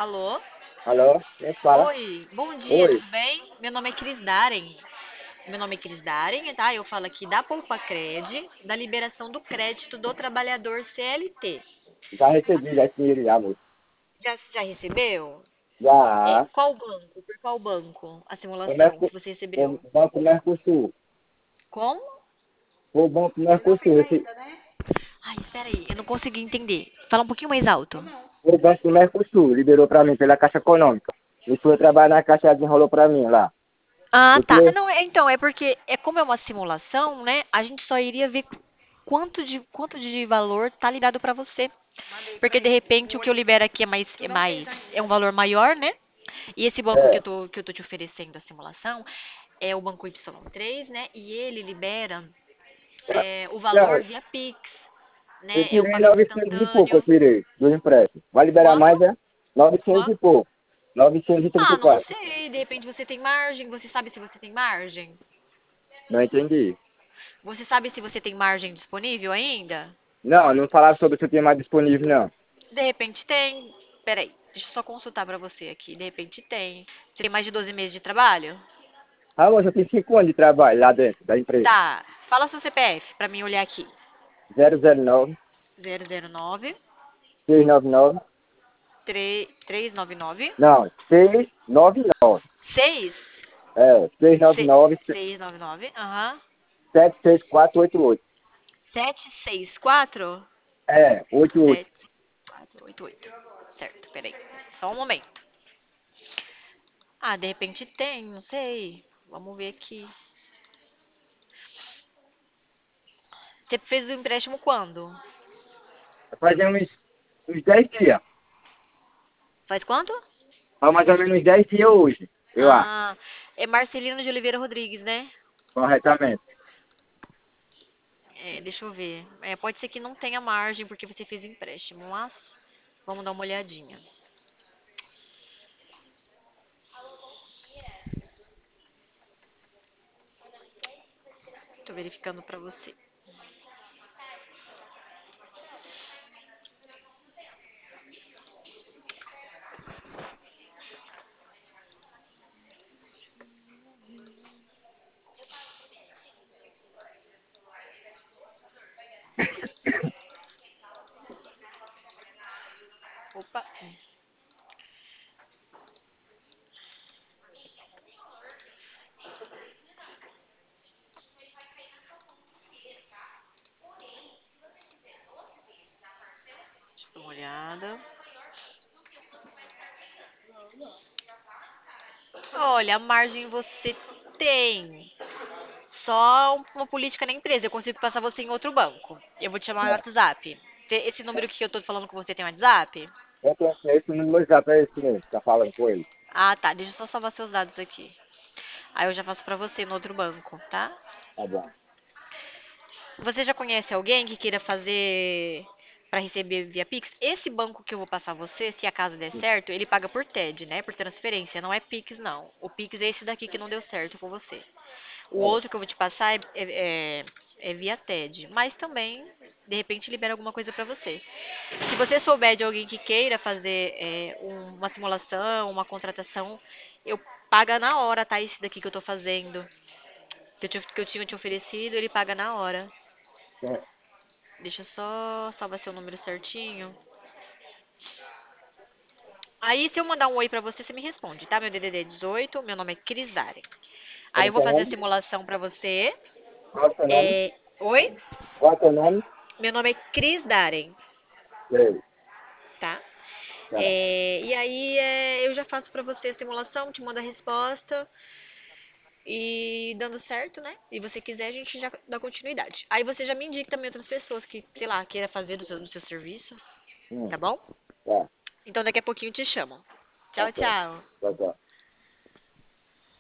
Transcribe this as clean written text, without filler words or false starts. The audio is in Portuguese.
Alô? Alô? Quem é que fala? Oi, bom dia, Oi, tudo bem? Meu nome é Cris Daren. Meu nome é Cris Daren, tá? Eu falo aqui da Poupa Cred, da liberação do crédito do trabalhador CLT. já recebi já esse dinheiro já, moço. Já recebeu? Já. Qual banco? Por qual banco? A O, simulação Merco, que você o recebeu? Banco Mercosul. Como? O Banco Mercosul. Ai, espera aí, eu não consegui entender. Fala um pouquinho mais alto. O Banco Mercosul liberou pra mim pela Caixa Econômica. E fui trabalhar na Caixa, desenrolou pra mim lá. Ah, tá. Porque, Não, então, é porque como é uma simulação, né? A gente só iria ver quanto de valor tá liberado para você. Porque de repente o que eu libero aqui é um valor maior, né? E esse banco que é, eu tô te oferecendo a simulação é o banco Y3, né? E ele libera o valor não, via Pix, eu né? É o tirei pagamento 900 e pouco, eu instantâneo. tirei do empréstimo. Vai liberar Quanto? mais, é? 900 e Quanto? pouco. Ah, não 934. sei. De repente você tem margem. Você sabe se você tem margem? Não entendi. Você sabe se você tem margem disponível ainda? Não, não falava sobre se eu tinha mais disponível, não. De repente tem. Peraí, deixa eu só consultar pra você aqui. De repente tem. Você tem mais de 12 meses de trabalho? Ah, moço, eu tenho 5 anos de trabalho lá dentro da empresa. Tá. Fala seu CPF pra mim olhar aqui. 009 009 699. 399 Não, 699. 6 É, 699 699. Aham. 76488. 764 É, 88. 7488. Certo, peraí. Só um momento. Ah, de repente tem, não sei. Vamos ver aqui. Você fez o empréstimo quando? Vai fazer uns 10 dias. Faz quanto? Faz mais ou menos uns 10 dias hoje, eu acho, Ah, é Marcelino de Oliveira Rodrigues, né? corretamente. Deixa eu ver. Pode ser que não tenha margem porque você fez empréstimo, mas vamos dar uma olhadinha. Tô verificando pra você. Opa, deixa eu dar uma olhada. Olha, a margem você tem. Só uma política na empresa. Eu consigo passar você em outro banco. Eu vou te chamar no É, WhatsApp. Esse número que eu tô falando com você tem WhatsApp? eu tenho esse número do WhatsApp, é esse mesmo, tá falando com ele. Ah, tá. Deixa eu só salvar seus dados aqui. Aí eu já faço pra você no outro banco, tá? Tá bom. Você já conhece alguém que queira fazer para receber via Pix? Esse banco que eu vou passar você, se a casa der certo, ele paga por TED, né? Por transferência, não é Pix, não. O Pix é esse daqui que não deu certo com você. O Tá bom. outro que eu vou te passar é via TED, mas também, de repente, libera alguma coisa para você. Se você souber de alguém que queira fazer uma simulação, uma contratação, eu paga na hora, tá? Esse daqui que eu tô fazendo, que eu tinha te oferecido, ele paga na hora. É, Deixa eu só salvar seu número certinho. Aí, se eu mandar um oi pra você, você me responde, tá? Meu DDD é 18, meu nome é Cris Daren. Aí como eu que vou é o fazer a nome? simulação pra você. Qual é o seu nome? Oi? Qual é o seu nome? Meu nome é Cris Daren, Sei, tá? tá. E aí eu já faço pra você a simulação, te mando a resposta e dando certo, né? E você quiser, a gente já dá continuidade. Aí você já me indica também outras pessoas que, sei lá, queira fazer do seu serviço, Hum, tá bom? tá, Então daqui a pouquinho eu te chamo. tá Tchau, certo. tchau. Tá, tá.